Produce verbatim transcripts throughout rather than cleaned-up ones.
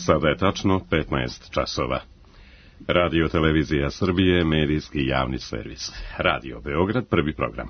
Sada je tačno petnaest časova. Radio Televizija Srbije, medijski javni servis. Radio Beograd, prvi program.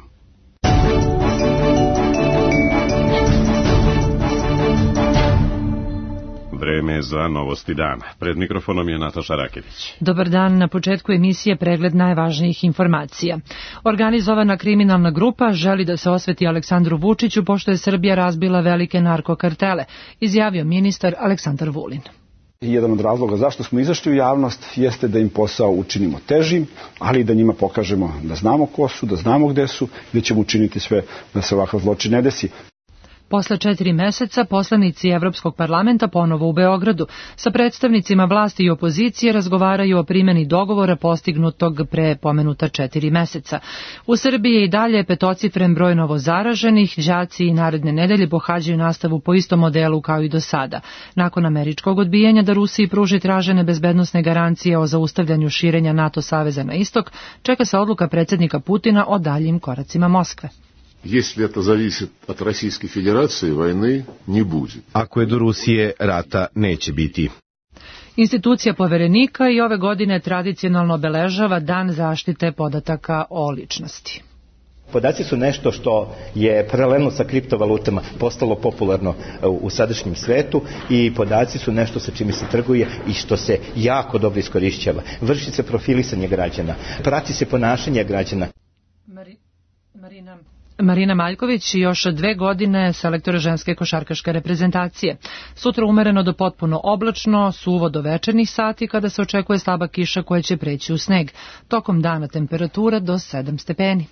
Vreme za novosti dana. Pred mikrofonom je Nataša Rakević. Dobar dan, na početku emisije pregled najvažnijih informacija. Organizovana kriminalna grupa želi da se osveti Aleksandru Vučiću pošto je Srbija razbila velike narkokartele, izjavio ministar Aleksandar Vulin. Jedan od razloga zašto smo izašli u javnost jeste da im posao učinimo težim, ali i da njima pokažemo da znamo ko su, da znamo gde su i da ćemo učiniti sve da se ovakav zločin ne desi. Posle četiri meseca poslanici Evropskog parlamenta ponovo u Beogradu sa predstavnicima vlasti i opozicije razgovaraju o primjeni dogovora postignutog pre pomenuta četiri meseca. U Srbiji je i dalje petocifren broj novozaraženih, đaci i naredne nedelje pohađaju nastavu po istom modelu kao i do sada. Nakon američkog odbijanja da Rusiji pruži tražene bezbednosne garancije o zaustavljanju širenja NATO saveza na istok, čeka se odluka predsjednika Putina o daljim koracima Moskve. Если это зависит от Российской Федерации, войны не будет. Ako je do Rusije, rata neće biti. Institucija poverenika i ove godine tradicionalno obeležava Dan zaštite podataka o ličnosti. Podaci su nešto što je paralelno sa kriptovalutama postalo popularno u sadašnjem svetu i podaci su nešto sa čime se trguje i što se jako dobro iskorišćava. Vrši se profilisanje građana, prati se ponašanje građana. Mari, Marina... Marina Maljković još dve godine selektor ženske košarkaške reprezentacije. Sutra umereno do potpuno oblačno, suvo do večernjih sati kada se očekuje slaba kiša koja će preći u sneg. Tokom dana temperatura do sedam stepeni.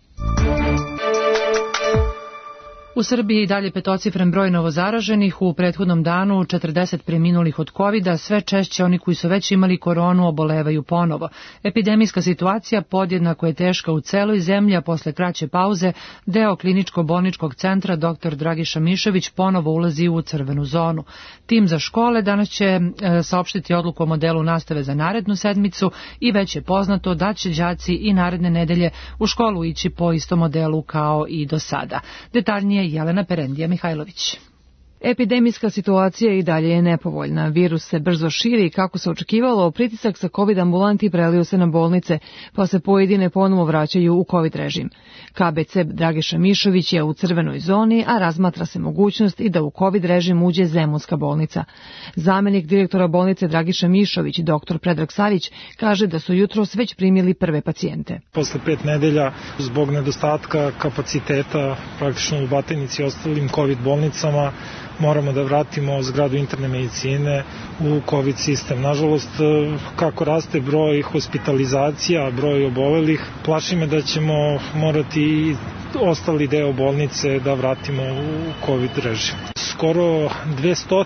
U Srbiji i dalje petocifren broj novozaraženih, u prethodnom danu četrdeset preminulih od kovida, sve češće oni koji su već imali koronu obolevaju ponovo. Epidemijska situacija podjednako je teška u celoj zemlji, a posle kraće pauze deo kliničko-bolničkog centra dr Dragiša Mišović ponovo ulazi u crvenu zonu. Tim za škole danas će e, saopštiti odluku o modelu nastave za narednu sedmicu i već je poznato da će đaci i naredne nedelje u školu ići po istom modelu kao i do sada. Detaljnije Jelena Perendija Mihajlović. Epidemijska situacija i dalje je nepovoljna. Virus se brzo širi i kako se očekivalo, pritisak sa COVID ambulanti prelio se na bolnice, pa se pojedine ponovo vraćaju u COVID režim. K B C Dragiša Mišović je u crvenoj zoni, a razmatra se mogućnost i da u COVID režim uđe Zemunska bolnica. Zamenik direktora bolnice Dragiša Mišović, dr Predrag Savić, kaže da su jutros već primili prve pacijente. Posle pet nedelja, zbog nedostatka kapaciteta praktično u Batajnici i ostalim COVID bolnicama, moramo da vratimo zgradu interne medicine u COVID sistem. Nažalost, kako raste broj hospitalizacija, broj obolelih, plaši me da ćemo morati ostali deo bolnice da vratimo u COVID režim. Skoro dvesta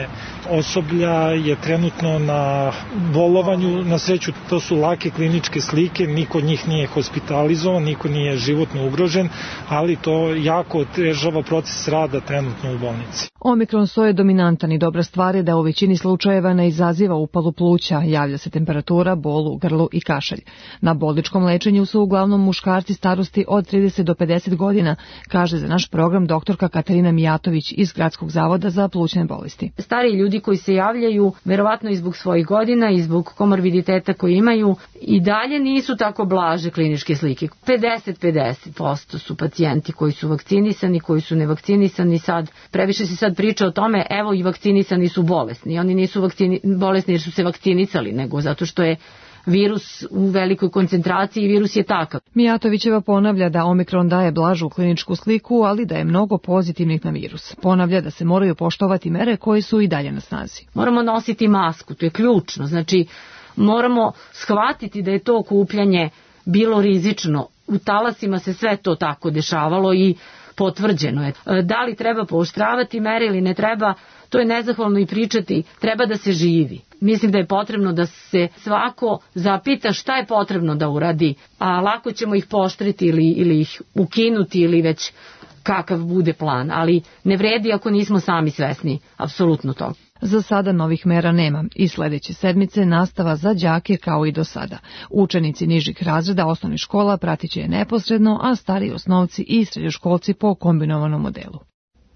osoblja je trenutno na bolovanju, na sreću to su lake kliničke slike, niko od njih nije hospitalizovan, niko nije životno ugrožen, ali to jako otežava proces rada trenutno u bolnici. Omikron sto je dominantan i dobra stvar je da u većini slučajeva ne izaziva upalu pluća, javlja se temperatura, bol u grlu i kašalj. Na bolničkom lečenju su uglavnom muškarci starosti od trideset do pedeset godina, kaže za naš program doktorka Katarina Mijatović iz Gradskog zavoda za plućne bolesti. Stari ljudi koji se javljaju, verovatno i zbog svojih godina i zbog komorbiditeta koji imaju, i dalje nisu tako blaže kliničke slike. pedeset pedeset posto su pacijenti koji su vakcinisani, koji su nevakcinisani. Sad previše se sad priča o tome, evo i vakcinisani su bolesni. Oni nisu vakcini, bolesni jer su se vakcinisali, nego zato što je virus u velikoj koncentraciji i virus je takav. Mijatovićeva ponavlja da Omikron daje blažu kliničku sliku, ali da je mnogo pozitivnih na virus. Ponavlja da se moraju poštovati mere koje su i dalje na snazi. Moramo nositi masku, to je ključno. Znači, moramo shvatiti da je to okupljanje bilo rizično. U talasima se sve to tako dešavalo i potvrđeno je. Da li treba pooštravati mere ili ne treba, to je nezahvalno i pričati, treba da se živi. Mislim da je potrebno da se svako zapita šta je potrebno da uradi, a lako ćemo ih pooštriti ili, ili ih ukinuti ili već kakav bude plan, ali ne vredi ako nismo sami svesni apsolutno toga. Za sada novih mera nema i sledeće sedmice nastava za đake kao i do sada. Učenici nižih razreda osnovnih škola pratit će je neposredno, a stariji osnovci i srednjoškolci po kombinovanom modelu.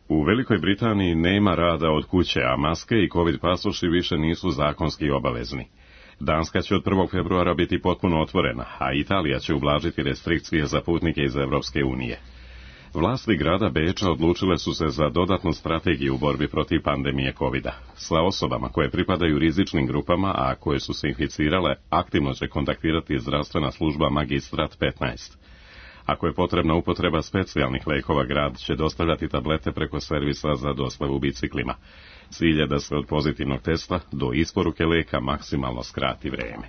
U Velikoj Britaniji nema rada od kuće, a maske i covid pasoši više nisu zakonski obavezni. Danska će od prvog februara biti potpuno otvorena, a Italija će ublažiti restrikcije za putnike iz Evropske unije. Vlasti grada Beča odlučile su se za dodatnu strategiju u borbi protiv pandemije kovida. Sa osobama koje pripadaju rizičnim grupama, a koje su se inficirale, aktivno će kontaktirati zdravstvena služba Magistrat petnaest. Ako je potrebna upotreba specijalnih lekova, grad će dostavljati tablete preko servisa za dostavu biciklima. Cilj je da se od pozitivnog testa do isporuke leka maksimalno skrati vreme.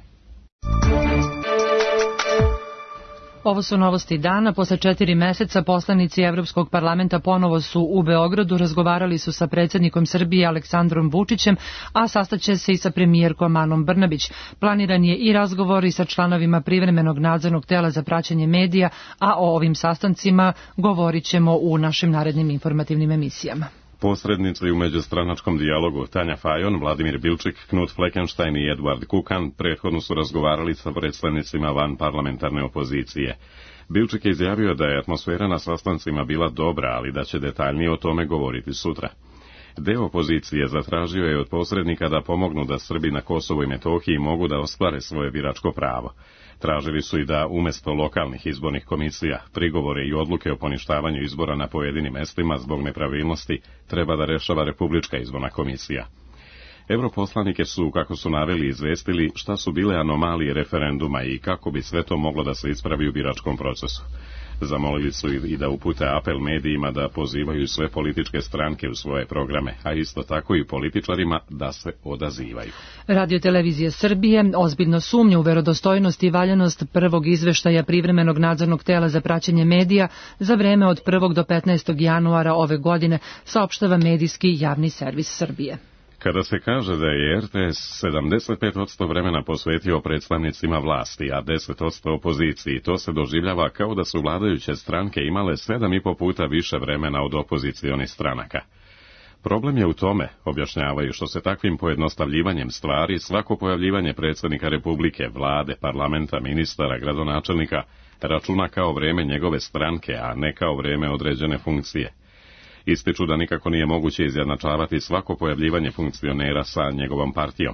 Ovo su novosti dana. Posle četiri meseca poslanici Evropskog parlamenta ponovo su u Beogradu, razgovarali su sa predsjednikom Srbije Aleksandrom Vučićem, a sastaće se i sa premijerkom Anom Brnabić. Planiran je i razgovor i sa članovima privremenog nadzornog tela za praćenje medija, a o ovim sastancima govorit ćemo u našim narednim informativnim emisijama. Posrednici u međustranačkom dijalogu Tanja Fajon, Vladimir Bilčik, Knut Fleckenstein i Eduard Kukan prethodno su razgovarali sa predstavnicima van parlamentarne opozicije. Bilčik je izjavio da je atmosfera na sastancima bila dobra, ali da će detaljnije o tome govoriti sutra. Deo opozicije zatražio je od posrednika da pomognu da Srbi na Kosovu i Metohiji mogu da ostvare svoje biračko pravo. Tražili su i da umjesto lokalnih izbornih komisija, prigovore i odluke o poništavanju izbora na pojedinim mestima zbog nepravilnosti treba da rešava Republička izborna komisija. Europoslanike su, kako su naveli, izvestili šta su bile anomalije referenduma i kako bi sve to moglo da se ispravi u biračkom procesu. Zamolili su i da upute apel medijima da pozivaju sve političke stranke u svoje programe, a isto tako i političarima da se odazivaju. Radio-televizija Srbije ozbiljno sumnja u verodostojnost i valjanost prvog izveštaja privremenog nadzornog tela za praćenje medija za vreme od prvog do petnaestog januara ove godine, saopštava medijski javni servis Srbije. Kada se kaže da je R T S sedamdeset pet posto vremena posvetio predstavnicima vlasti, a deset posto opoziciji, to se doživljava kao da su vladajuće stranke imale sedam i po puta više vremena od opozicionih stranaka. Problem je u tome, objašnjavaju, što se takvim pojednostavljivanjem stvari svako pojavljivanje predsjednika Republike, vlade, parlamenta, ministara, gradonačelnika računa kao vreme njegove stranke, a ne kao vreme određene funkcije. Ističu da nikako nije moguće izjednačavati svako pojavljivanje funkcionera sa njegovom partijom.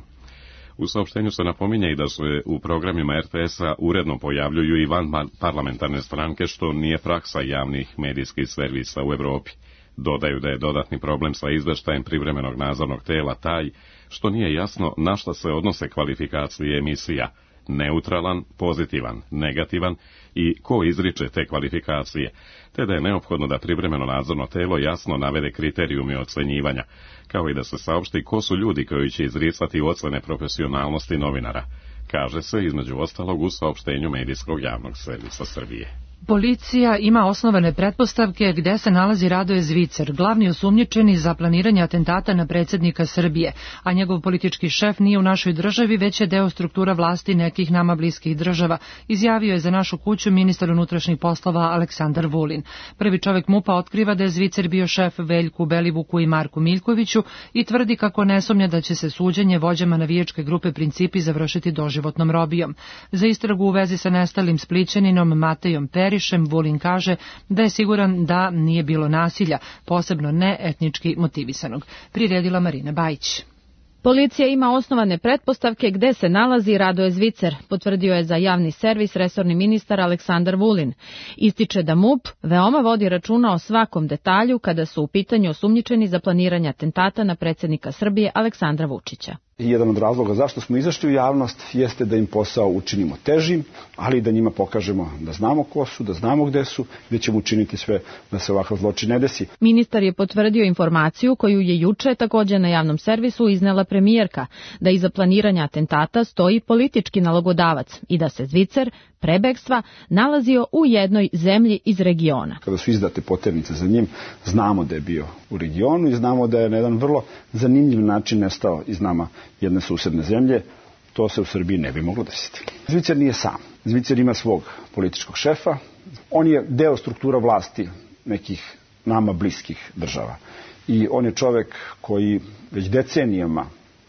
U saopštenju se napominje i da se u programima R T S-a uredno pojavljuju i van parlamentarne stranke, što nije praksa javnih medijskih servisa u Evropi. Dodaju da je dodatni problem sa izveštajem privremenog nadzornog tela taj što nije jasno na šta se odnose kvalifikacije emisija, neutralan, pozitivan, negativan i ko izriče te kvalifikacije, te da je neophodno da privremeno nadzorno telo jasno navede kriterijume ocenjivanja, kao i da se saopšti ko su ljudi koji će izricati ocene profesionalnosti novinara, kaže se između ostalog u saopštenju medijskog javnog servisa Srbije. Policija ima osnovane pretpostavke gde se nalazi Radoje Zvicer, glavni osumnjičeni za planiranje atentata na predsjednika Srbije, a njegov politički šef nije u našoj državi, već je deo struktura vlasti nekih nama bliskih država, izjavio je za Našu kuću ministar unutrašnjih poslova Aleksandar Vulin. Prvi čovek MUP-a otkriva da je Zvicer bio šef Veljku Belivuku i Marku Miljkoviću i tvrdi kako ne sumnja da će se suđenje vođama navijačke grupe Principi završiti doživotnom robijom. Za istragu u vezi sa nestalim Splićaninom Matejom Perišem, Vulin kaže da je siguran da nije bilo nasilja, posebno ne etnički motivisanog. Priredila Marina Bajić. Policija ima osnovane pretpostavke gde se nalazi Radoje Zvicer, potvrdio je za javni servis resorni ministar Aleksandar Vulin. Ističe da MUP veoma vodi računa o svakom detalju kada su u pitanju osumnjičeni za planiranje atentata na predsjednika Srbije Aleksandra Vučića. Jedan od razloga zašto smo izašli u javnost jeste da im posao učinimo težim, ali i da njima pokažemo da znamo ko su, da znamo gde su, da ćemo učiniti sve da se ovakav zločin ne desi. Ministar je potvrdio informaciju koju je juče također na javnom servisu iznela premijerka, da iza planiranja atentata stoji politički nalogodavac i da se Zvicer pre bekstva nalazio u jednoj zemlji iz regiona. Kada su izdate poternice za njim, znamo da je bio u regionu i znamo da je na jedan vrlo zanimljiv način nestao iz nama jedne susedne zemlje. To se u Srbiji ne bi moglo desiti. Zvicer nije sam. Zvicer ima svog političkog šefa. On je deo struktura vlasti nekih nama bliskih država. I on je čovek koji već decenijama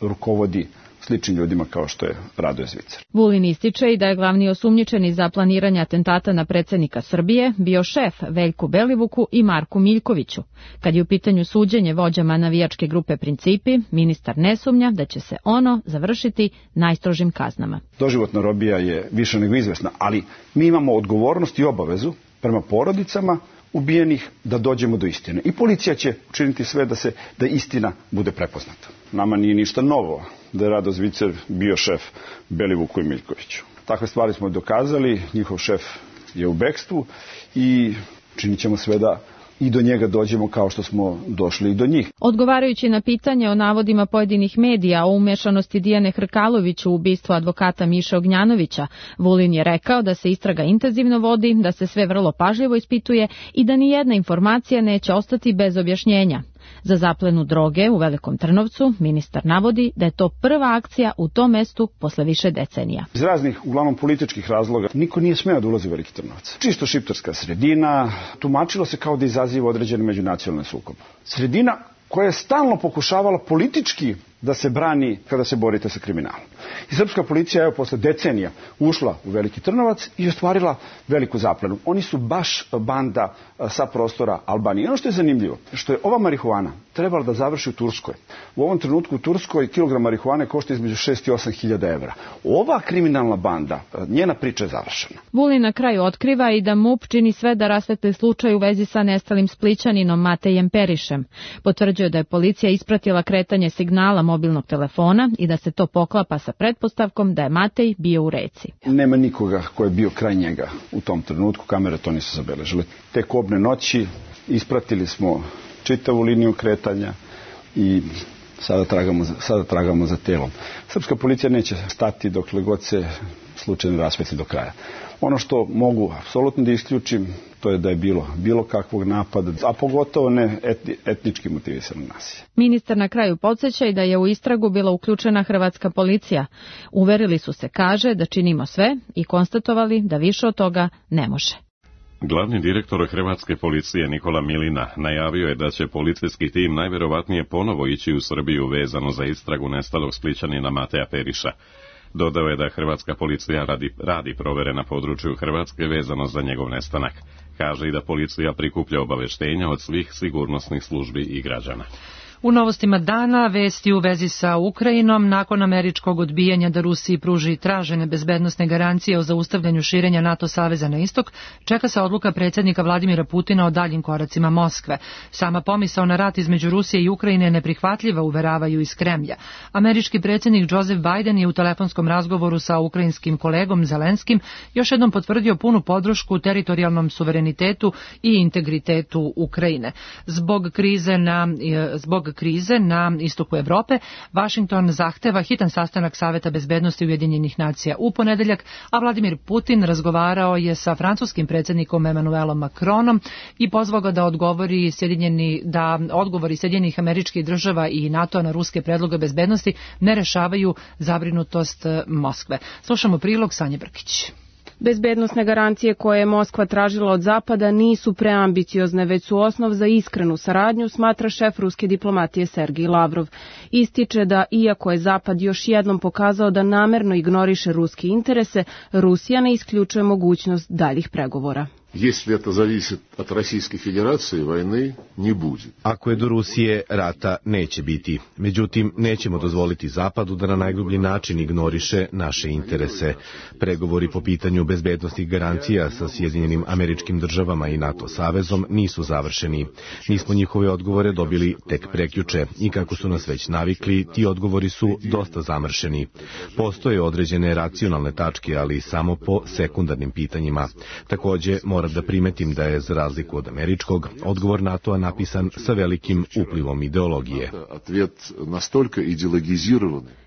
rukovodi sličnim ljudima kao što je Radoje Zvicer. Vulin ističe i da je glavni osumnjičeni za planiranje atentata na predsjednika Srbije bio šef Veljku Belivuku i Marku Miljkoviću. Kad je u pitanju suđenje vođama navijačke grupe Principi, ministar ne sumnja da će se ono završiti najstrožim kaznama. Doživotna robija je više nego izvesna, ali mi imamo odgovornost i obavezu prema porodicama ubijenih da dođemo do istine. I policija će učiniti sve da se da istina bude prepoznata. Nama nije ništa novo da je Rado Zvicer bio šef Belivuku i Miljkoviću. Takve stvari smo dokazali, njihov šef je u bekstvu i činit ćemo sve da i do njega dođemo kao što smo došli i do njih. Odgovarajući na pitanje o navodima pojedinih medija o umešanosti Dijane Hrkalović u ubistvo advokata Miše Ognjanovića, Vulin je rekao da se istraga intenzivno vodi, da se sve vrlo pažljivo ispituje i da ni jedna informacija neće ostati bez objašnjenja. Za zaplenu droge u Velikom Trnovcu ministar navodi da je to prva akcija u tom mestu posle više decenija. Iz raznih, uglavnom političkih razloga, niko nije smeo da ulazi u Veliki Trnovac. Čisto šiptarska sredina, tumačilo se kao da izaziva određene međunacionalne sukobe. Sredina koja je stalno pokušavala politički da se brani kada se borite sa kriminalom. I srpska policija je posle decenija ušla u Veliki Trnovac i ostvarila veliku zaplenu. Oni su baš banda sa prostora Albanije. Ono što je zanimljivo, što je ova marihuana trebala da završi u Turskoj. U ovom trenutku u Turskoj kilogram marihuane košta između šest i osam hiljada evra. Ova kriminalna banda, njena priča je završena. Vulin na kraju otkriva i da MUP čini sve da rasvetli slučaj u vezi sa nestalim Splićaninom Matejem Perišem. Potvrđuje da je policija ispratila kretanje signala mobilnog telefona i da se to poklapa sa pretpostavkom da je Matej bio u reci. Nema nikoga ko je bio kraj njega u tom trenutku, kamere to nisu zabeležile. Te kobne noći ispratili smo čitavu liniju kretanja i sada tragamo, sada tragamo za telom. Srpska policija neće stati dokle god se slučaj ne rasvetli do kraja. Ono što mogu apsolutno da isključim, to je da je bilo bilo kakvog napada, a pogotovo ne etni, etnički motivisano nasilje. Ministar na kraju podsjeća i da je u istragu bila uključena hrvatska policija. Uverili su se, kaže, da činimo sve i konstatovali da više od toga ne može. Glavni direktor hrvatske policije Nikola Milina najavio je da će policijski tim najvjerovatnije ponovo ići u Srbiju vezano za istragu nestalog Splićanina Mateja Periša. Dodao je da hrvatska policija radi, radi provere na području Hrvatske vezano za njegov nestanak. Kaže i da policija prikuplja obaveštenja od svih sigurnosnih službi i građana. U novostima dana vesti u vezi sa Ukrajinom nakon američkog odbijanja da Rusiji pruži tražene bezbednosne garancije o zaustavljanju širenja NATO saveza na istok, čeka se odluka predsjednika Vladimira Putina o daljim koracima Moskve. Sama pomisao na rat između Rusije i Ukrajine je neprihvatljiva, uveravaju iz Kremlja. Američki predsjednik Joseph Biden je u telefonskom razgovoru sa ukrajinskim kolegom Zelenskim još jednom potvrdio punu podršku teritorijalnom suverenitetu i integritetu Ukrajine. Zbog krize na zbog krize na istoku Evrope, Vašington zahteva hitan sastanak Saveta bezbednosti Ujedinjenih nacija u ponedeljak, a Vladimir Putin razgovarao je sa francuskim predsjednikom Emmanuelom Macronom i pozvao ga da odgovori Sjedinjeni, da odgovori Sjedinjenih Američkih Država i NATO na ruske predloge bezbednosti ne rešavaju zabrinutost Moskve. Slušamo prilog Sanje Brkić. Bezbednosne garancije koje je Moskva tražila od Zapada nisu preambiciozne, već su osnov za iskrenu saradnju, smatra šef ruske diplomatije Sergij Lavrov. Ističe da, iako je Zapad još jednom pokazao da namerno ignoriše ruske interese, Rusija ne isključuje mogućnost daljih pregovora. Если это зависит от Российской Федерации, войны не будет. Ako je do Rusije, rata neće biti. Međutim, nećemo dozvoliti Zapadu da na najgrublji način ignoriše naše interese. Pregovori po pitanju bezbednosnih garancija sa Sjedinjenim Američkim Državama i NATO savezom nisu završeni. Mi smo njihove odgovore dobili tek prekjuče i kako su nas već navikli, ti odgovori su dosta zamršeni. Postoje određene racionalne tačke, ali samo po sekundarnim pitanjima. Takođe, moram da primetim da je, za razliku od američkog, odgovor NATO-a napisan sa velikim uplivom ideologije.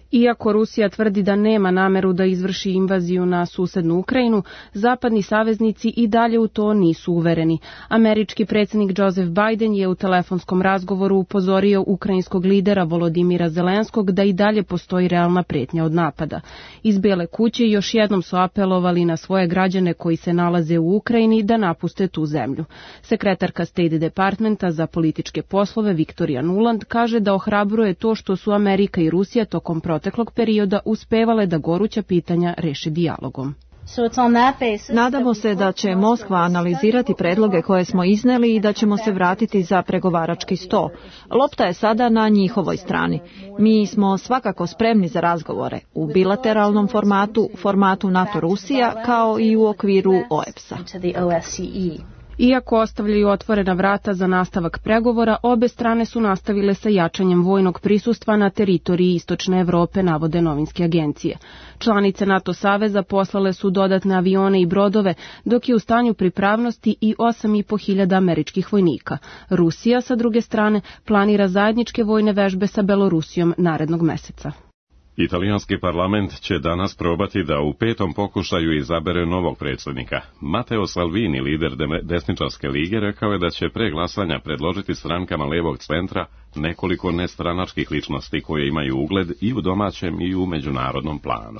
Iako Rusija tvrdi da nema nameru da izvrši invaziju na susednu Ukrajinu, zapadni saveznici i dalje u to nisu uvereni. Američki predsjednik Joseph Biden je u telefonskom razgovoru upozorio ukrajinskog lidera Volodimira Zelenskog da i dalje postoji realna pretnja od napada. Iz Bele kuće još jednom su apelovali na svoje građane koji se nalaze u Ukrajini da napuste tu zemlju. Sekretarka State Departmenta za političke poslove Victoria Nuland kaže da ohrabruje to što su Amerika i Rusija tokom proteklog perioda uspevale da goruća pitanja reše dijalogom. Nadamo se da će Moskva analizirati predloge koje smo izneli i da ćemo se vratiti za pregovarački sto. Lopta je sada na njihovoj strani. Mi smo svakako spremni za razgovore u bilateralnom formatu, formatu NATO-Rusija, kao i u okviru O E P S-a. Iako ostavljaju otvorena vrata za nastavak pregovora, obe strane su nastavile sa jačanjem vojnog prisustva na teritoriji Istočne Evrope, navode novinske agencije. Članice NATO saveza poslale su dodatne avione i brodove, dok je u stanju pripravnosti i osam i po hiljada američkih vojnika. Rusija, sa druge strane, planira zajedničke vojne vežbe sa Belorusijom narednog meseca. Italijanski parlament će danas probati da u petom pokušaju izabere novog predsjednika. Matteo Salvini, lider desničarske lige, rekao je da će pre glasanja predložiti strankama levog centra nekoliko nestranačkih ličnosti koje imaju ugled i u domaćem i u međunarodnom planu.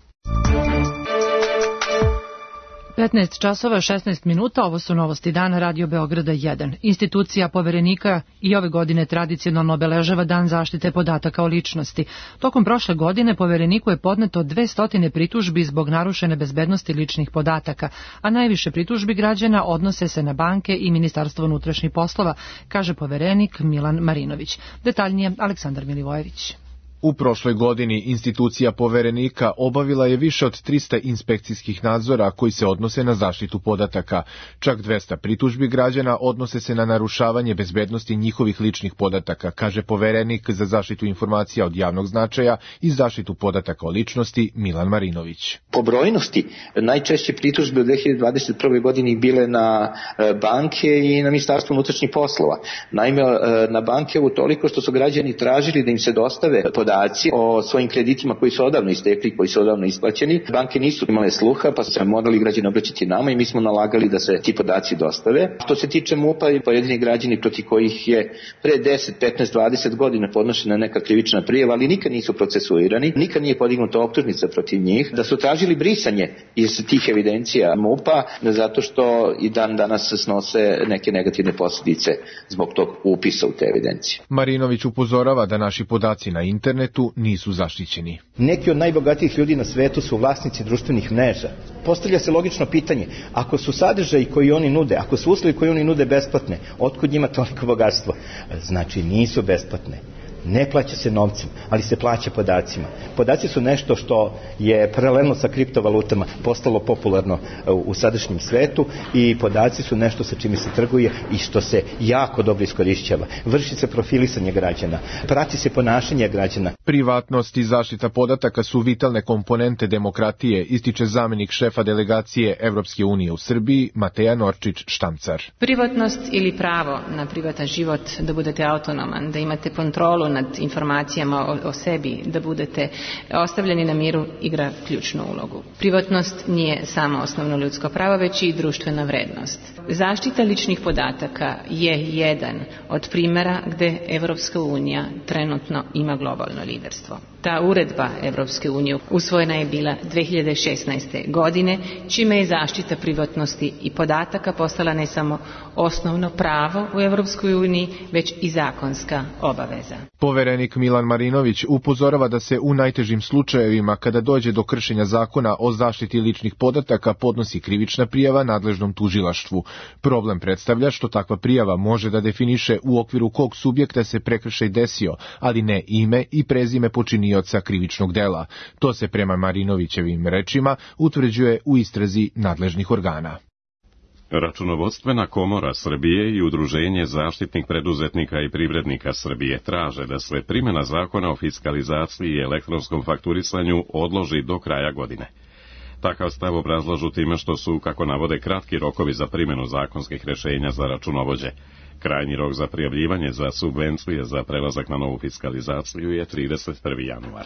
petnaest časova šesnaest minuta, ovo su novosti dana Radio Beograda jedan. Institucija Poverenika i ove godine tradicionalno obeležava Dan zaštite podataka o ličnosti. Tokom prošle godine Povereniku je podneto dvesta pritužbi zbog narušene bezbednosti ličnih podataka, a najviše pritužbi građana odnose se na banke i Ministarstvo unutrašnjih poslova, kaže Poverenik Milan Marinović. Detaljnije Aleksandar Milivojević. U prošloj godini institucija Poverenika obavila je više od trista inspekcijskih nadzora koji se odnose na zaštitu podataka. Čak dvesta pritužbi građana odnose se na narušavanje bezbednosti njihovih ličnih podataka, kaže Poverenik za zaštitu informacija od javnog značaja i zaštitu podataka o ličnosti Milan Marinović. Po brojnosti najčešće pritužbe u dve hiljade dvadeset prve godini bile na banke i na Ministarstvo unutrašnjih poslova. Naime, na banke utoliko što su građani tražili da im se dostave podaci o svojim kreditima koji su odavno istekli, koji su odavno isplaćeni. Banke nisu imale sluha, pa su se morali građani obraćati nama i mi smo nalagali da se ti podaci dostave. Što se tiče MUP-a i pojedini građani protiv kojih je pre deset, petnaest, dvadeset godina podnošena neka krivična prijava, ali nikad nisu procesuirani, nikad nije podignuta optužnica protiv njih, da su tražili brisanje iz tih evidencija MUP-a zato što i dan danas snose neke negativne posljedice zbog tog upisa u te evidencije. Marinović upozorava da naši podaci na internetu nisu zaštićeni. Neki od najbogatijih ljudi na svetu su vlasnici društvenih mreža. Postavlja se logično pitanje, ako su sadržaji koji oni nude, ako su usluge koji oni nude besplatne, otkud njima toliko bogatstvo? Znači nisu besplatne. Ne plaća se novcem, ali se plaća podacima. Podaci su nešto što je paralelno sa kriptovalutama postalo popularno u sadašnjem svetu i podaci su nešto sa čime se trguje i što se jako dobro iskorišćava. Vrši se profilisanje građana, prati se ponašanje građana. Privatnost i zaštita podataka su vitalne komponente demokratije, ističe zamenik šefa delegacije Evropske unije u Srbiji, Mateja Norčić-Štamcar. Privatnost ili pravo na privatan život, da budete autonoman, da imate kontrolu nad informacijama o, o sebi, da budete ostavljeni na miru, igra ključnu ulogu. Privatnost nije samo osnovno ljudsko pravo, već i društvena vrednost. Zaštita ličnih podataka je jedan od primjera gde Evropska unija trenutno ima globalno liderstvo. Ta uredba Evropske unije usvojena je bila dve hiljade šesnaeste. godine, čime je zaštita privatnosti i podataka postala ne samo osnovno pravo u Evropskoj uniji, već i zakonska obaveza. Poverenik Milan Marinović upozorava da se u najtežim slučajevima, kada dođe do kršenja zakona o zaštiti ličnih podataka, podnosi krivična prijava nadležnom tužilaštvu. Problem predstavlja što takva prijava može da definiše u okviru kog subjekta se prekršaj desio, ali ne ime i prezime počinioca krivičnog dela. To se prema Marinovićevim rečima utvrđuje u istrazi nadležnih organa. Računovodstvena komora Srbije i Udruženje zaštitnih preduzetnika i privrednika Srbije traže da se primjena zakona o fiskalizaciji i elektronskom fakturisanju odloži do kraja godine. Takav stav obrazlažu time što su, kako navode, kratki rokovi za primjenu zakonskih rešenja za računovođe. Krajnji rok za prijavljivanje za subvencije za prelazak na novu fiskalizaciju je trideset prvi januar.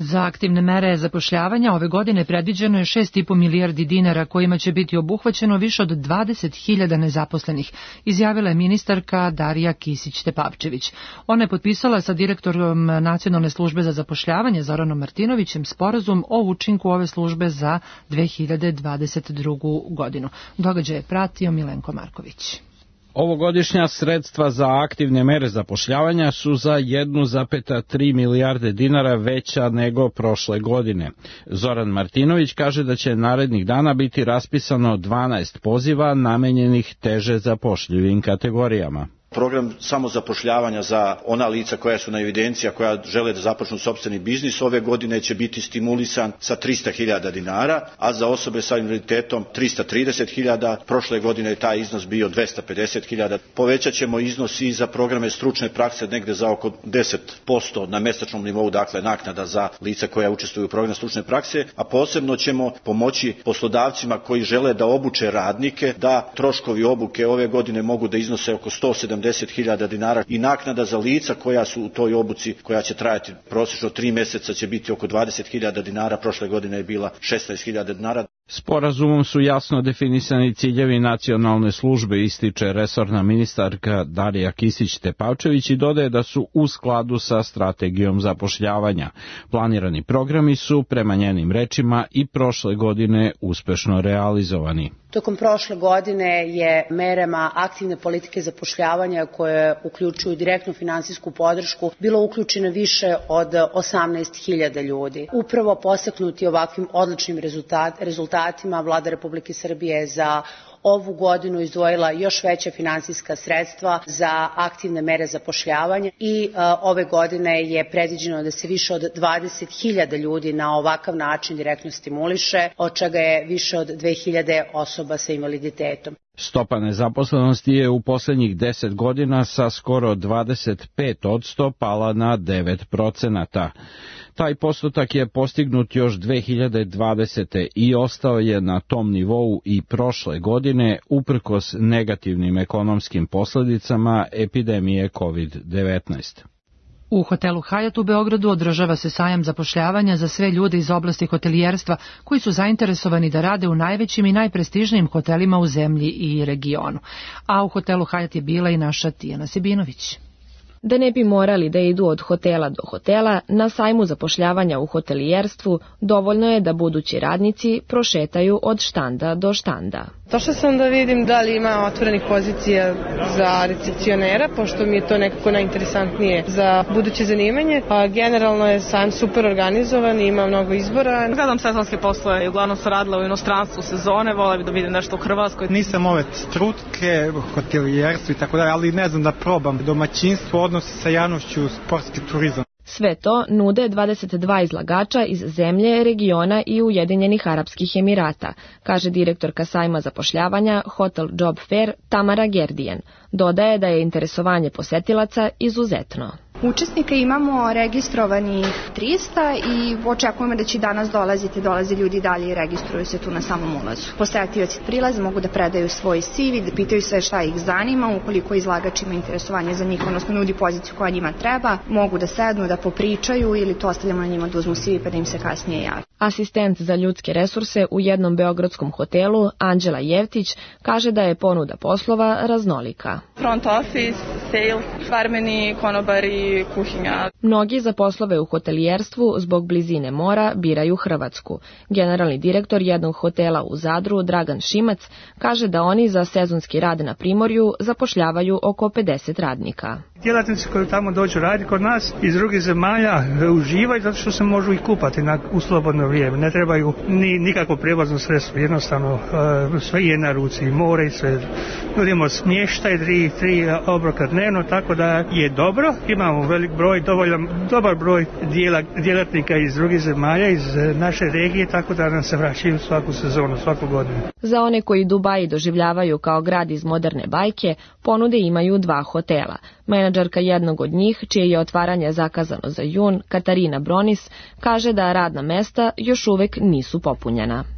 Za aktivne mere zapošljavanja ove godine predviđeno je šest i po milijardi dinara kojima će biti obuhvaćeno više od dvadeset hiljada nezaposlenih, izjavila je ministarka Darija Kisić-Tepavčević. Ona je potpisala sa direktorom Nacionalne službe za zapošljavanje Zoranom Martinovićem sporazum o učinku ove službe za dve hiljade dvadeset drugu. godinu. Događaj je pratio Milenko Marković. Ovogodišnja sredstva za aktivne mere zapošljavanja su za jedan zarez tri milijarde dinara veća nego prošle godine. Zoran Martinović kaže da će narednih dana biti raspisano dvanaest poziva namenjenih teže zapošljivim kategorijama. Program samozapošljavanja za ona lica koja su na evidenciji, koja žele da započnu sopstveni biznis, ove godine će biti stimulisan sa trista hiljada dinara, a za osobe sa invaliditetom trista trideset hiljada. Prošle godine je taj iznos bio dvesta pedeset hiljada. Povećat ćemo iznos i za programe stručne prakse negde za oko deset posto na mesečnom nivou, dakle naknada za lica koja učestvuju u programu stručne prakse, a posebno ćemo pomoći poslodavcima koji žele da obuče radnike, da troškovi obuke ove godine mogu da iznose oko sto sedamdeset hiljada dinara i naknada za lica koja su u toj obuci, koja će trajati prosečno tri meseca, će biti oko dvadeset hiljada dinara, prošle godine je bila šesnaest hiljada dinara. Sporazumom su jasno definisani ciljevi nacionalne službe, ističe resorna ministarka Darija Kisić-Tepavčević i dodaje da su u skladu sa strategijom zapošljavanja. Planirani programi su, prema njenim rečima, i prošle godine uspešno realizovani. Tokom prošle godine je merama aktivne politike zapošljavanja koje uključuju direktnu finansijsku podršku bilo uključeno više od osamnaest hiljada ljudi. Upravo podstaknuti ovakvim odličnim rezultat, rezultatima Vlada Republike Srbije za ovu godinu izdvojila još veća finansijska sredstva za aktivne mere zapošljavanja i uh, ove godine je predviđeno da se više od dvadeset hiljada ljudi na ovakav način direktno stimuliše, od čega je više od dve hiljade osoba sa invaliditetom. Stopa nezaposlenosti je u poslednjih deset godina sa skoro dvadeset pet posto pala na devet procenata. Taj postotak je postignut još dve hiljade dvadesete. i ostao je na tom nivou i prošle godine uprkos negativnim ekonomskim posledicama epidemije kovid devetnaest. U hotelu Hajat u Beogradu održava se sajam zapošljavanja za sve ljude iz oblasti hotelijerstva koji su zainteresovani da rade u najvećim i najprestižnijim hotelima u zemlji i regionu. A u hotelu Hajat je bila i naša Tijana Sebinović. Da ne bi morali da idu od hotela do hotela, na sajmu zapošljavanja u hotelijerstvu dovoljno je da budući radnici prošetaju od štanda do štanda. Došla sam da vidim da li ima otvorenih pozicija za recepcionera, pošto mi je to nekako najinteresantnije za buduće zanimanje. A generalno je sajam super organizovan i ima mnogo izbora. Gledam sezonske poslove i uglavnom sam radila u inostranstvu sezone, vola bi da vidim nešto u Hrvatskoj. Nisam ove strutke, hotelijerstvo i tako dalje, ali ne znam da probam domaćinstvo, odnosi sa javnošću, sportski turizam. Sve to nude dvadeset dva izlagača iz zemlje, regiona i Ujedinjenih Arapskih Emirata, kaže direktorka sajma zapošljavanja Hotel Job Fair Tamara Gerdijen. Dodaje da je interesovanje posetilaca izuzetno. Učesnika imamo registrovanih trista i očekujemo da će danas dolaziti, dolaze ljudi dalje i registruju se tu na samom ulazu. Posetioci prilaze mogu da predaju svoj C V, da pitaju sve šta ih zanima, ukoliko izlagač ima interesovanje za njih, odnosno nudi poziciju koja njima treba, mogu da sednu, da popričaju ili to ostavljamo na njima da uzmu C V pa da im se kasnije javi. Asistent za ljudske resurse u jednom beogradskom hotelu, Anđela Jevtić, kaže da je ponuda poslova raznolika. Front office, sales, barmeni, konobari, kuhinja. Mnogi za poslove u hotelijerstvu zbog blizine mora biraju Hrvatsku. Generalni direktor jednog hotela u Zadru, Dragan Šimac, kaže da oni za sezonski rad na primorju zapošljavaju oko pedeset radnika. Djelatnici koji tamo dođu raditi kod nas iz drugih zemalja uživaju zato što se možu i kupati na, u slobodno vrijeme. Ne trebaju ni nikakvo prijevozno sredstvo, jednostavno uh, sve je na ruci, more i sve. Nudimo smještaj, tri, tri obroka dnevno, tako da je dobro. Imamo velik broj, dovoljan, dobar broj djela, djelatnika iz drugih zemalja, iz naše regije, tako da nam se vraćaju svaku sezonu, svaku godinu. Za one koji Dubai doživljavaju kao grad iz moderne bajke, ponude imaju dva hotela. Menadžerka jednog od njih, čije je otvaranje zakazano za jun, Katarina Bronis, kaže da radna mesta još uvek nisu popunjena.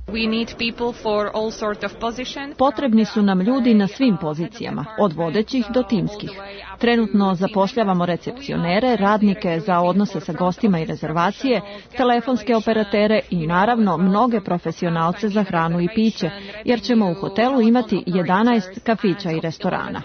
Potrebni su nam ljudi na svim pozicijama, od vodećih do timskih. Trenutno zapošljavamo recepcionere, radnike za odnose sa gostima i rezervacije, telefonske operatere i naravno mnoge profesionalce za hranu i piće, jer ćemo u hotelu imati jedanaest kafića i restorana.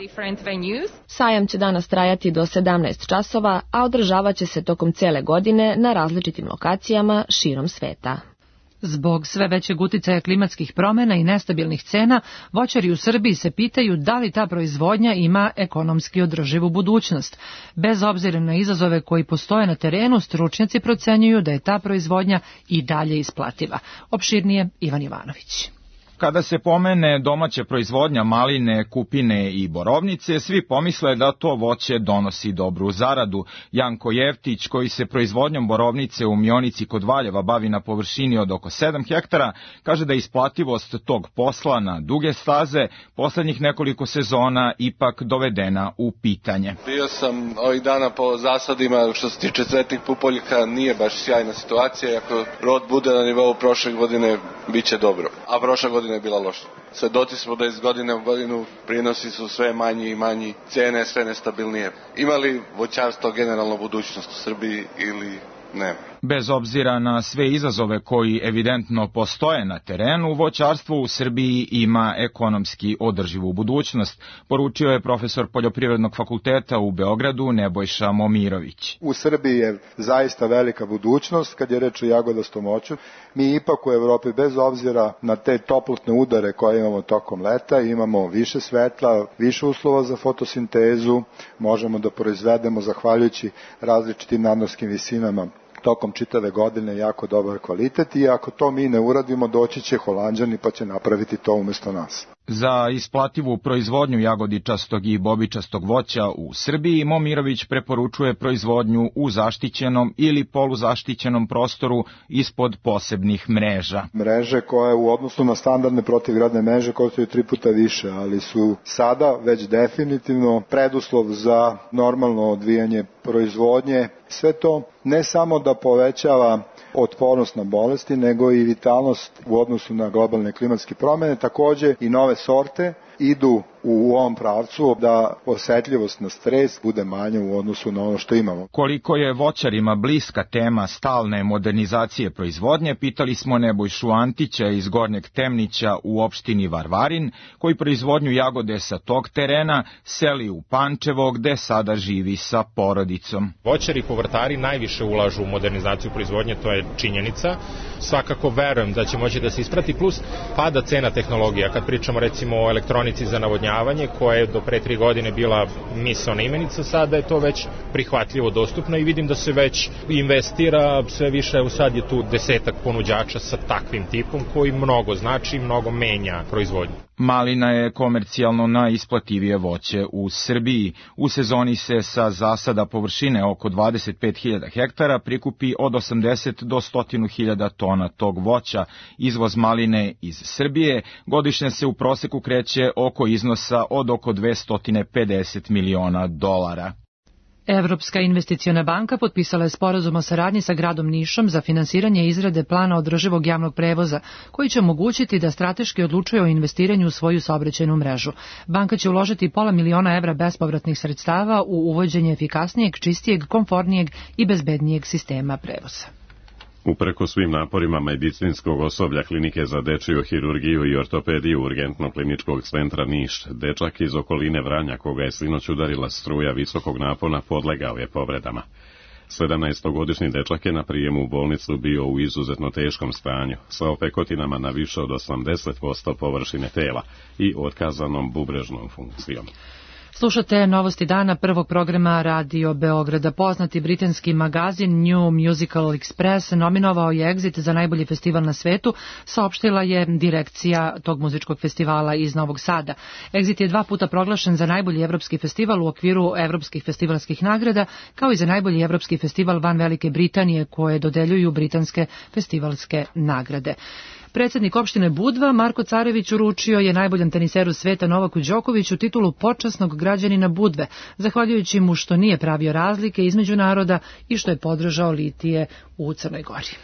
Sajam će danas trajati do sedamnaest časova, a održavat će se tokom cele godine na različitim lokacijama širom sveta. Zbog sve većeg uticaja klimatskih promjena i nestabilnih cena, voćari u Srbiji se pitaju da li ta proizvodnja ima ekonomski održivu budućnost. Bez obzira na izazove koji postoje na terenu, stručnjaci procenjuju da je ta proizvodnja i dalje isplativa. Opširnije Ivan Jovanović. Kada se pomene domaća proizvodnja maline, kupine i borovnice, svi pomisle da to voće donosi dobru zaradu. Janko Jevtić, koji se proizvodnjom borovnice u Mionici kod Valjeva bavi na površini od oko sedam hektara, kaže da je isplativost tog posla na duge staze poslednjih nekoliko sezona ipak dovedena u pitanje. Bio sam ovih dana po zasadima, što se tiče cvetnih pupoljka, nije baš sjajna situacija. Ako rod bude na nivou prošle godine, bit će dobro. A prošle godine je bila loša. Svedoci smo da iz godine u godinu prinosi su sve manji i manji, cene sve nestabilnije. Ima li voćarstvo generalno budućnost u Srbiji ili ne? Bez obzira na sve izazove koji evidentno postoje na terenu, voćarstvo u Srbiji ima ekonomski održivu budućnost, poručio je profesor Poljoprivrednog fakulteta u Beogradu Nebojša Momirović. U Srbiji je zaista velika budućnost kad je reč o jagodastom voću. Mi ipak u Evropi, bez obzira na te toplotne udare koje imamo tokom leta, imamo više svetla, više uslova za fotosintezu, možemo da proizvedemo zahvaljujući različitim nadmorskim visinama tokom čitave godine jako dobar kvalitet i ako to mi ne uradimo, doći će Holanđani pa će napraviti to umesto nas. Za isplativu proizvodnju jagodičastog i bobičastog voća u Srbiji Momirović preporučuje proizvodnju u zaštićenom ili poluzaštićenom prostoru ispod posebnih mreža. Mreže koje u odnosu na standardne protivgradne mreže koštaju tri puta više, ali su sada već definitivno preduslov za normalno odvijanje proizvodnje. Sve to ne samo da povećava otpornost na bolesti, nego i vitalnost u odnosu na globalne klimatske promjene. Takođe i nove sorte idu u ovom pravcu da osetljivost na stres bude manja u odnosu na ono što imamo. Koliko je voćarima bliska tema stalne modernizacije proizvodnje, pitali smo Nebojšu Antića iz Gornjeg Temnića u opštini Varvarin, koji proizvodnju jagode sa tog terena seli u Pančevo, gde sada živi sa porodicom. Voćari i povrtari najviše ulažu u modernizaciju proizvodnje, to je činjenica. Svakako verujem da će moći da se isprati, plus pada cena tehnologija. Kad pričamo recimo o elektronici za navodnjavanje, koja je do pre tri godine bila misaona imenica, sada je to već prihvatljivo dostupno i vidim da se već investira sve više. Evo sad je tu desetak ponuđača sa takvim tipom koji mnogo znači i mnogo menja proizvodnju. Malina je komercijalno najisplativije voće u Srbiji. U sezoni se sa zasada površine oko dvadeset pet hiljada hektara prikupi od osamdeset do sto hiljada tona tog voća. Izvoz maline iz Srbije godišnje se u proseku kreće oko iznosa od oko dvesta pedeset miliona dolara. Evropska investiciona banka potpisala je sporazum o saradnji sa gradom Nišom za finansiranje izrade plana održivog javnog prevoza, koji će omogućiti da strateški odlučuje o investiranju u svoju saobraćajnu mrežu. Banka će uložiti pola miliona evra bespovratnih sredstava u uvođenje efikasnijeg, čistijeg, komfornijeg i bezbednijeg sistema prevoza. Upreko svim naporima medicinskog osoblja Klinike za dečiju hirurgiju i ortopediju Urgentno-kliničkog centra Niš, dečak iz okoline Vranja, koga je sinoć udarila struja visokog napona, podlegao je povredama. sedamnaestogodišnji dečak je na prijemu u bolnicu bio u izuzetno teškom stanju, sa opekotinama na više od osamdeset posto površine tela i otkazanom bubrežnom funkcijom. Slušate Novosti dana prvog programa Radio Beograda. Poznati britanski magazin New Musical Express nominovao je Exit za najbolji festival na svetu, saopštila je direkcija tog muzičkog festivala iz Novog Sada. Exit je dva puta proglašen za najbolji evropski festival u okviru evropskih festivalskih nagrada, kao i za najbolji evropski festival van Velike Britanije, koje dodeljuju britanske festivalske nagrade. Predsjednik opštine Budva, Marko Carević, uručio je najboljem teniseru sveta Novaku Đokoviću titulu počasnog građanina Budve, zahvaljujući mu što nije pravio razlike između naroda i što je podržao litije u Crnoj Gori.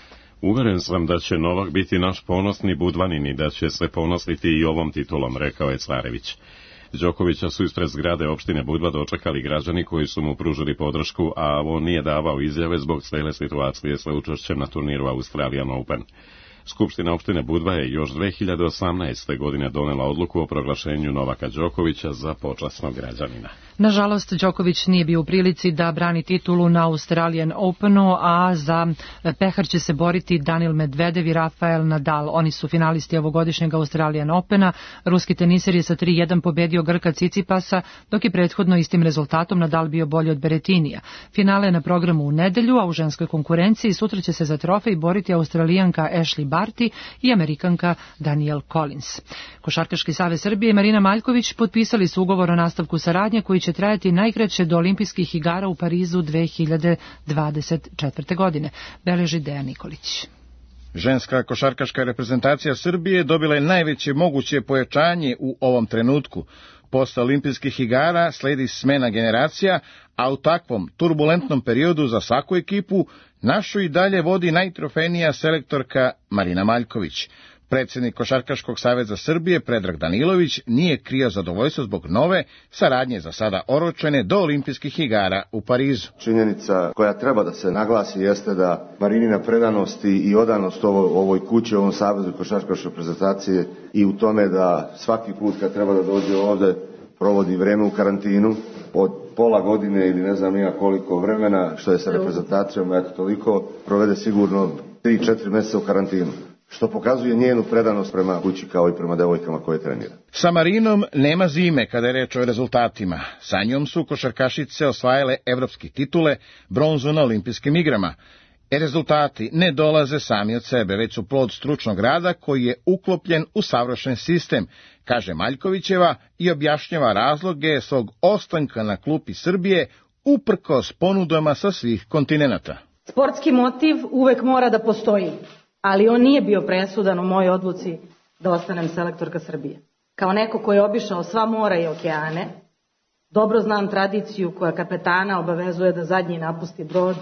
Uveren sam da će Novak biti naš ponosni Budvanin i da će se ponositi i ovom titulom, rekao je Carević. Đokovića su ispred zgrade opštine Budva dočekali građani koji su mu pružili podršku, a on nije davao izjave zbog cele situacije sa učešćem na turniru Australian Open. Skupština opštine Budva je još dve hiljade osamnaeste. godine donela odluku o proglašenju Novaka Đokovića za počasnog građanina. Nažalost, Đoković nije bio u prilici da brani titulu na Australian Openu, a za pehar će se boriti Danil Medvedev i Rafael Nadal. Oni su finalisti ovogodišnjeg Australian Opena. Ruski teniser je sa tri jedan pobedio Grka Cicipasa, dok je prethodno istim rezultatom Nadal bio bolji od Beretinija. Finale je na programu u nedelju, a u ženskoj konkurenciji sutra će se za trofej boriti Australijanka Ashley Barty i Amerikanka Danielle Collins. Košarkaški savez Srbije i Marina Maljković potpisali su ugovor o nastavku saradnje koji će trajati najkraće do olimpijskih igara u Parizu dve hiljade dvadeset četvrte. godine. Beleži Dejan Nikolić. Ženska košarkaška reprezentacija Srbije dobila je najveće moguće pojačanje u ovom trenutku. Posle olimpijskih igara sledi smena generacija, a u takvom turbulentnom periodu za svaku ekipu našu i dalje vodi najtrofejnija selektorka Marina Maljković. Predsjednik Košarkaškog saveza Srbije Predrag Danilović nije krio zadovoljstvo zbog nove saradnje za sada oročene do olimpijskih igara u Parizu. Činjenica koja treba da se naglasi jeste da Marinina predanost i odanost ovo, ovoj kući, ovom savezu košarkaške reprezentacije i u tome da svaki put kad treba da dođe ovde provodi vreme u karantinu od pola godine ili ne znam nija koliko vremena što je sa reprezentacijom, eto toliko, provede sigurno tri četiri mjeseca u karantinu, što pokazuje njenu predanost prema kući kao i prema devojkama koje trenira. Sa Marinom nema zime kada je reč o rezultatima. Sa njom su košarkašice osvajale evropske titule, bronzu na olimpijskim igrama. E rezultati ne dolaze sami od sebe, već su plod stručnog rada koji je uklopljen u savršen sistem, kaže Maljkovićeva i objašnjava razloge svog ostanka na klupi Srbije uprkos ponudama sa svih kontinenata. Sportski motiv uvek mora da postoji, ali on nije bio presudan u mojoj odluci da ostanem selektorka Srbije. Kao neko ko je obišao sva mora i okeane, dobro znam tradiciju koja kapetana obavezuje da zadnji napusti brod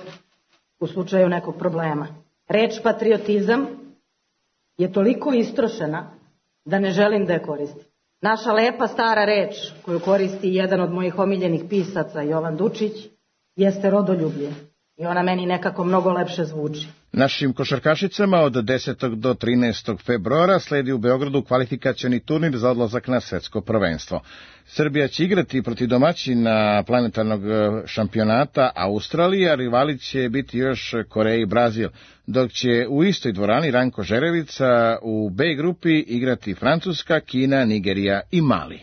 u slučaju nekog problema. Reč patriotizam je toliko istrošena da ne želim da je koristim. Naša lepa stara reč koju koristi jedan od mojih omiljenih pisaca, Jovan Dučić, jeste rodoljublje i ona meni nekako mnogo lepše zvuči. Našim košarkašicama od desetog do trinaestog februara sledi u Beogradu kvalifikacioni turnir za odlazak na svetsko prvenstvo. Srbija će igrati protiv domaćina planetarnog šampionata Australije, a rivali će biti još Koreja i Brazil, dok će u istoj dvorani Ranko Žerevica u B grupi igrati Francuska, Kina, Nigerija i Mali.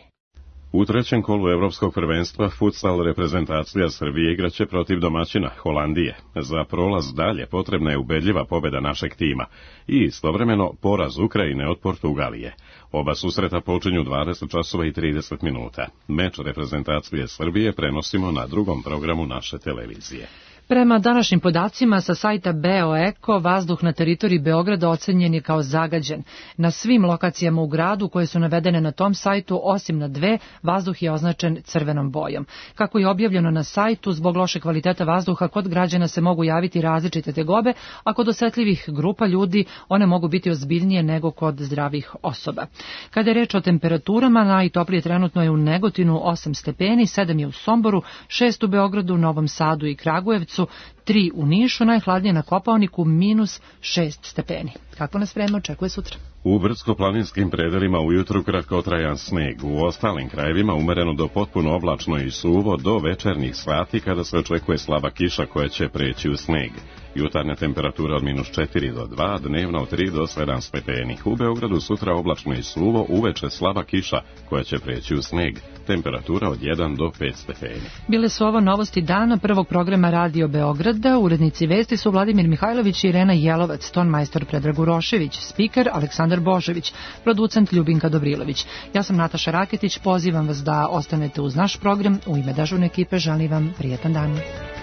U trećem kolu Evropskog prvenstva futsal reprezentacija Srbije igraće protiv domaćina Holandije. Za prolaz dalje potrebna je ubedljiva pobeda našeg tima i istovremeno poraz Ukrajine od Portugalije. Oba susreta počinju dvadeset časova i trideset minuta. Meč reprezentacije Srbije prenosimo na drugom programu naše televizije. Prema današnjim podacima sa sajta BeoEko, vazduh na teritoriji Beograda ocenjen je kao zagađen. Na svim lokacijama u gradu koje su navedene na tom sajtu, osim na dve, vazduh je označen crvenom bojom. Kako je objavljeno na sajtu, zbog loše kvaliteta vazduha kod građana se mogu javiti različite tegobe, a kod osetljivih grupa ljudi one mogu biti ozbiljnije nego kod zdravih osoba. Kada je reč o temperaturama, najtoplije trenutno je u Negotinu osam stepeni, sedam je u Somboru, šest u Beogradu, Novom Sadu i Kragujevcu, tri u Nišu, najhladnije na Kopaoniku, minus šest stepeni. Kako nas vreme očekuje sutra? U brdsko-planinskim predelima ujutru kratkotrajan sneg, u ostalim krajevima umereno do potpuno oblačno i suvo do večernjih sati kada se očekuje slaba kiša koja će preći u sneg. Jutarnja temperatura od minus četiri do dva, dnevna od tri do sedam stepeni. U Beogradu sutra oblačno i suvo, uveče slaba kiša koja će preći u sneg. Temperatura od jedan do pet stepeni. Bile su ovo novosti dana prvog programa Radio Beograda. Urednici vesti su Vladimir Mihajlović i Irena Jelovac, tonmajstor Predrag Urošević, spiker Aleksandar Božević, producent Ljubinka Dobrilović. Ja sam Nataša Raketić, pozivam vas da ostanete uz naš program. U ime dežurne ekipe želim vam prijetan dan.